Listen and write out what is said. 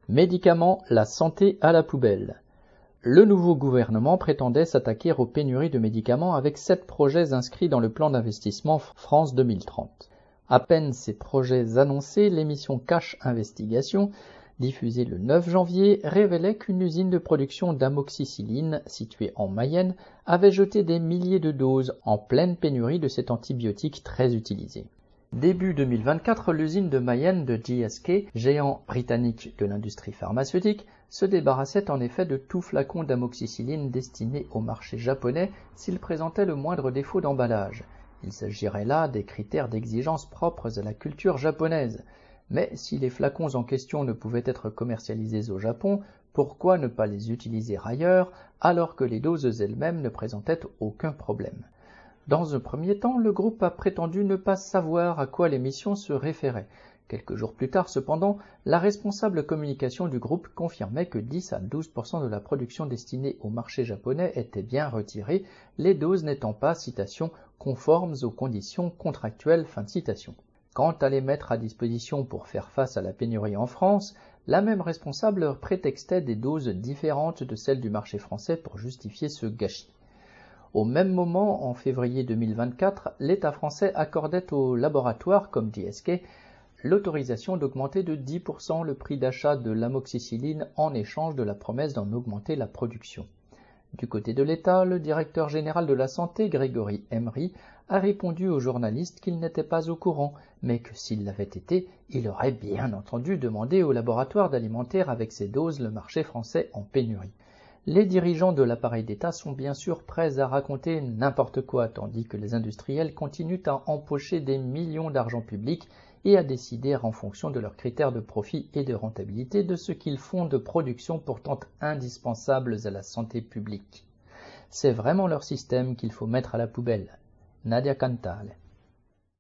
Médicaments, la santé à la poubelle. Le nouveau gouvernement prétendait s'attaquer aux pénuries de médicaments avec 7 projets inscrits dans le plan d'investissement France 2030. À peine ces projets annoncés, l'émission Cash Investigation, diffusée le 9 janvier, révélait qu'une usine de production d'amoxicilline, située en Mayenne, avait jeté des milliers de doses en pleine pénurie de cet antibiotique très utilisé. Début 2024, l'usine de Mayenne de GSK, géant britannique de l'industrie pharmaceutique, se débarrassait en effet de tout flacon d'amoxicilline destiné au marché japonais s'il présentait le moindre défaut d'emballage. Il s'agirait là des critères d'exigence propres à la culture japonaise. Mais si les flacons en question ne pouvaient être commercialisés au Japon, pourquoi ne pas les utiliser ailleurs alors que les doses elles-mêmes ne présentaient aucun problème ? Dans un premier temps, le groupe a prétendu ne pas savoir à quoi l'émission se référait. Quelques jours plus tard, cependant, la responsable communication du groupe confirmait que 10 à 12% de la production destinée au marché japonais était bien retirée, les doses n'étant pas, citation, conformes aux conditions contractuelles, fin de citation. Quant à les mettre à disposition pour faire face à la pénurie en France, la même responsable prétextait des doses différentes de celles du marché français pour justifier ce gâchis. Au même moment, en février 2024, l'État français accordait aux laboratoires comme GSK l'autorisation d'augmenter de 10% le prix d'achat de l'amoxicilline en échange de la promesse d'en augmenter la production. Du côté de l'État, le directeur général de la Santé, Grégory Emery, a répondu aux journalistes qu'il n'était pas au courant, mais que s'il l'avait été, il aurait bien entendu demandé aux laboratoires d'alimenter avec ces doses le marché français en pénurie. Les dirigeants de l'appareil d'État sont bien sûr prêts à raconter n'importe quoi, tandis que les industriels continuent à empocher des millions d'argent public et à décider en fonction de leurs critères de profit et de rentabilité de ce qu'ils font de production pourtant indispensables à la santé publique. C'est vraiment leur système qu'il faut mettre à la poubelle. Nadia Cantal.